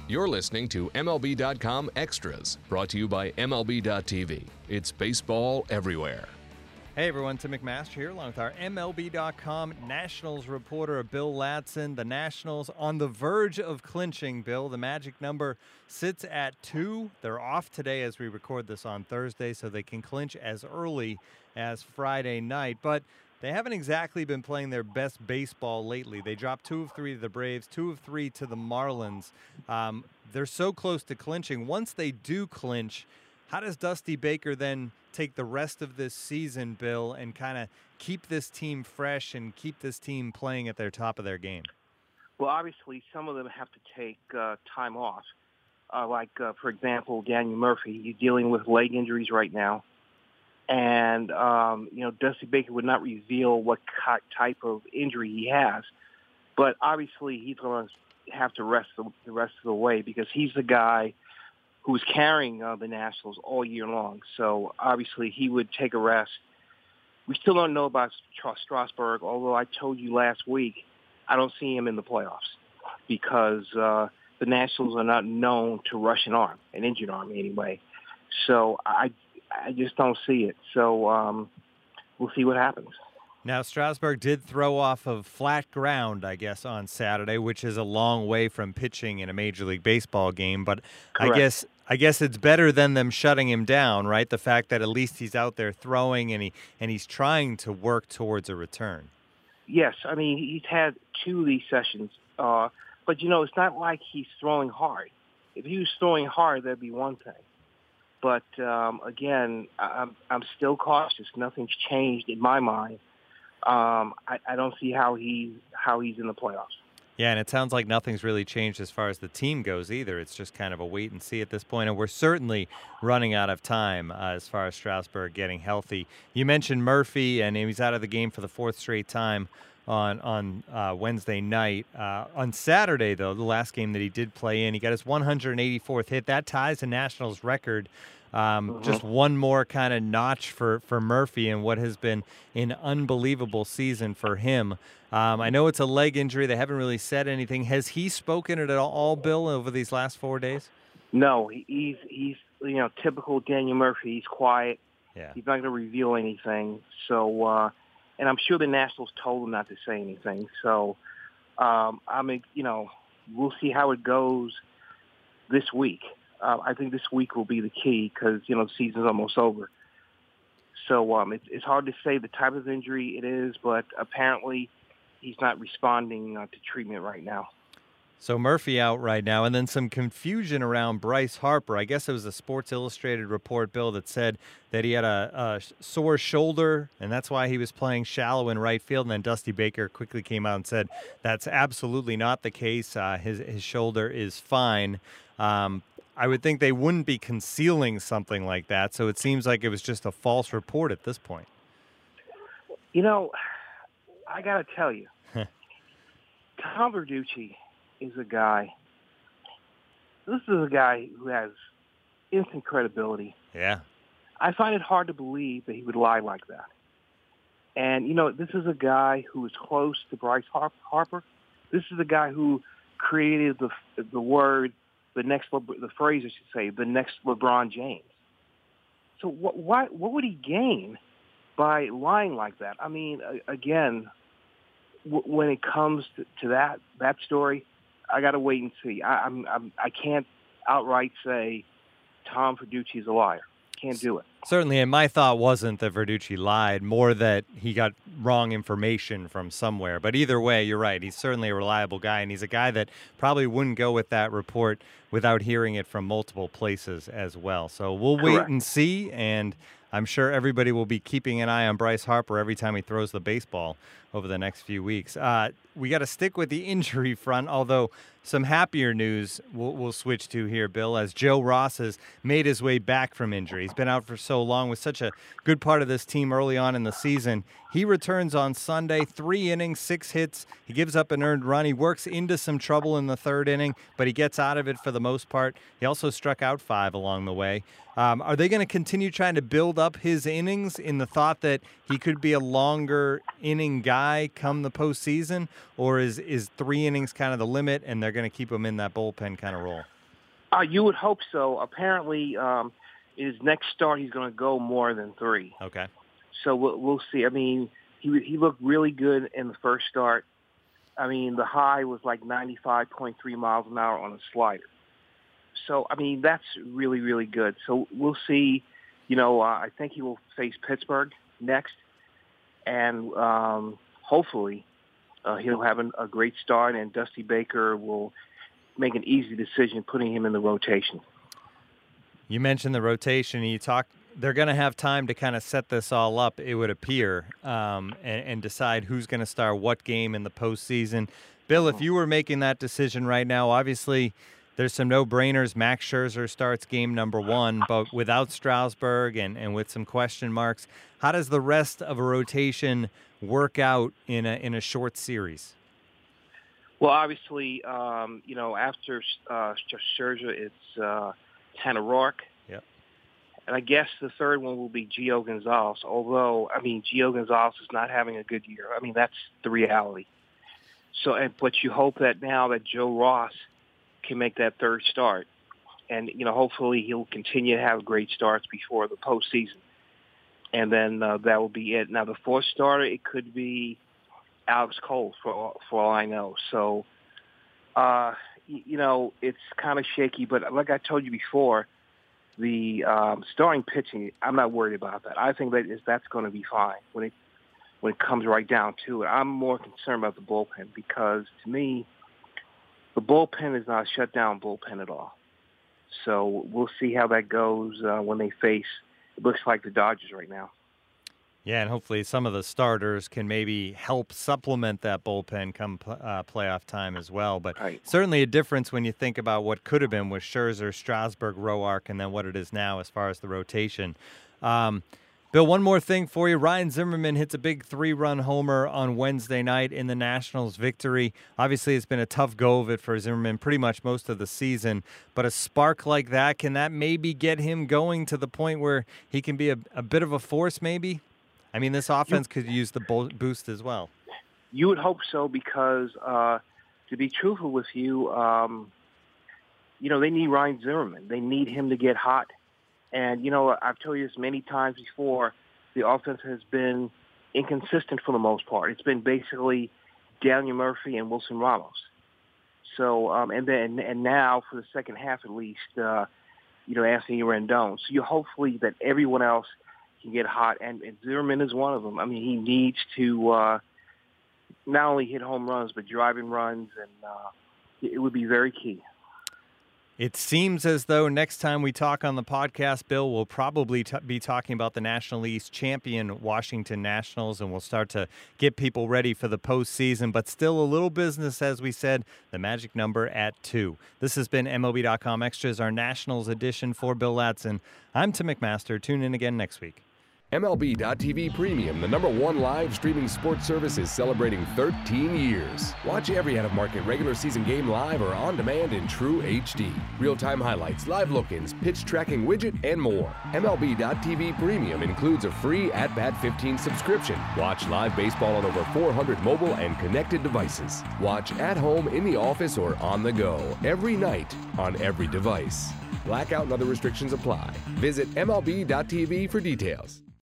You're listening to MLB.com Extras, brought to you by MLB.tv. It's baseball everywhere. Hey everyone, Tim McMaster here along with our MLB.com Nationals reporter Bill Ladson. The Nationals on the verge of clinching, Bill. The magic number sits at 2. They're off today as we record this on Thursday, so they can clinch as early as Friday night. But they haven't exactly been playing their best baseball lately. They dropped 2 of 3 to the Braves, 2 of 3 to the Marlins. They're so close to clinching. Once they do clinch, how does Dusty Baker then take the rest of this season, Bill, and kind of keep this team fresh and keep this team playing at their top of their game? Well, obviously, some of them have to take time off. For example, Daniel Murphy. He's dealing with leg injuries right now. And, Dusty Baker would not reveal what type of injury he has. But obviously, he's going to have to rest the rest of the way because he's the guy who's carrying the Nationals all year long. So obviously he would take a rest. We still don't know about Strasburg, although I told you last week I don't see him in the playoffs because the Nationals are not known to rush an injured arm anyway. So I just don't see it. So we'll see what happens. Now, Strasburg did throw off of flat ground, I guess, on Saturday, which is a long way from pitching in a Major League Baseball game. But Correct. I guess it's better than them shutting him down, right? The fact that at least he's out there throwing and he's trying to work towards a return. Yes, I mean, he's had 2 of these sessions. But, it's not like he's throwing hard. If he was throwing hard, that'd be one thing. But, again, I'm still cautious. Nothing's changed in my mind. I don't see how he's in the playoffs. Yeah, and it sounds like nothing's really changed as far as the team goes either. It's just kind of a wait and see at this point, and we're certainly running out of time as far as Strasburg getting healthy. You mentioned Murphy, and he's out of the game for the 4th straight time on Wednesday night. On Saturday, though, the last game that he did play in, he got his 184th hit. That ties the Nationals record. Just one more kind of notch for Murphy in what has been an unbelievable season for him. I know it's a leg injury. They haven't really said anything. Has he spoken at all, Bill, over these last 4 days? No, he's typical Daniel Murphy. He's quiet. Yeah. He's not going to reveal anything. So, and I'm sure the Nationals told him not to say anything. So, we'll see how it goes this week. I think this week will be the key because, the season's almost over. So it's hard to say the type of injury it is, but apparently he's not responding to treatment right now. So Murphy out right now, and then some confusion around Bryce Harper. I guess it was a Sports Illustrated report, Bill, that said that he had a sore shoulder, and that's why he was playing shallow in right field. And then Dusty Baker quickly came out and said that's absolutely not the case. His shoulder is fine. I would think they wouldn't be concealing something like that, so it seems like it was just a false report at this point. I got to tell you, Tom Verducci is a guy. This is a guy who has instant credibility. Yeah. I find it hard to believe that he would lie like that. And, this is a guy who is close to Bryce Harper. This is a guy who created the word, the phrase, I should say, the next LeBron James. So what would he gain by lying like that? I mean, again, when it comes to that story, I got to wait and see. I can't outright say Tom Verducci is a liar. Can't do it. Certainly, and my thought wasn't that Verducci lied, more that he got wrong information from somewhere. But either way, you're right. He's certainly a reliable guy, and he's a guy that probably wouldn't go with that report without hearing it from multiple places as well. So we'll wait and see, and I'm sure everybody will be keeping an eye on Bryce Harper every time he throws the baseball over the next few weeks. We got to stick with the injury front, although some happier news we'll switch to here, Bill, as Joe Ross has made his way back from injury. He's been out for so long, with such a good part of this team early on in the season. He returns on Sunday, 3 innings, 6 hits. He gives up an earned run. He works into some trouble in the 3rd inning, but he gets out of it for the most part. He also struck out 5 along the way. Are they going to continue trying to build up his innings in the thought that he could be a longer inning guy come the postseason, or is 3 innings kind of the limit and they're going to keep him in that bullpen kind of role? You would hope so. Apparently, his next start, he's going to go more than 3. Okay. So we'll see. I mean, he looked really good in the first start. I mean, the high was like 95.3 miles an hour on a slider. So, I mean, that's really, really good. So we'll see. I think he will face Pittsburgh next. And hopefully he'll have a great start, and Dusty Baker will make an easy decision putting him in the rotation. You mentioned the rotation. They're going to have time to kind of set this all up, it would appear, and decide who's going to start what game in the postseason. Bill, if you were making that decision right now, obviously there's some no-brainers. Max Scherzer starts game number 1, but without Strasburg and with some question marks, how does the rest of a rotation work out in a short series? Well, obviously, after Scherzer, it's Tanner Roark. Yep. And I guess the third one will be Gio Gonzalez, although, I mean, Gio Gonzalez is not having a good year. I mean, that's the reality. But you hope that now that Joe Ross can make that third start, and, hopefully he'll continue to have great starts before the postseason. And then that will be it. Now, the fourth starter, it could be Alex Cole for all I know. So, it's kind of shaky. But like I told you before, the starting pitching, I'm not worried about that. I think that's going to be fine when it comes right down to it. I'm more concerned about the bullpen because, to me, the bullpen is not a shutdown bullpen at all. So we'll see how that goes when they face, it looks like, the Dodgers right now. Yeah, and hopefully some of the starters can maybe help supplement that bullpen come playoff time as well. But certainly a difference when you think about what could have been with Scherzer, Strasburg, Roark, and then what it is now as far as the rotation. Bill, one more thing for you. Ryan Zimmerman hits a big 3-run homer on Wednesday night in the Nationals' victory. Obviously, it's been a tough go of it for Zimmerman pretty much most of the season. But a spark like that, can that maybe get him going to the point where he can be a bit of a force maybe? I mean, this offense could use the boost as well. You would hope so because, to be truthful with you, they need Ryan Zimmerman. They need him to get hot. And, I've told you this many times before, the offense has been inconsistent for the most part. It's been basically Daniel Murphy and Wilson Ramos. So, and now for the second half at least, Anthony Rendon. So hopefully that everyone else can get hot, and Zimmerman is one of them. I mean, he needs to not only hit home runs, but driving runs, and it would be very key. It seems as though next time we talk on the podcast, Bill, we'll probably be talking about the National East champion Washington Nationals, and we'll start to get people ready for the postseason. But still a little business, as we said, the magic number at 2. This has been MLB.com Extras, our Nationals edition for Bill Ladson. I'm Tim McMaster. Tune in again next week. MLB.tv Premium, the #1 live streaming sports service, is celebrating 13 years. Watch every out-of-market regular season game live or on demand in true HD. Real-time highlights, live look-ins, pitch tracking widget, and more. MLB.tv Premium includes a free At-Bat 15 subscription. Watch live baseball on over 400 mobile and connected devices. Watch at home, in the office, or on the go every night on every device. Blackout and other restrictions apply. Visit MLB.tv for details.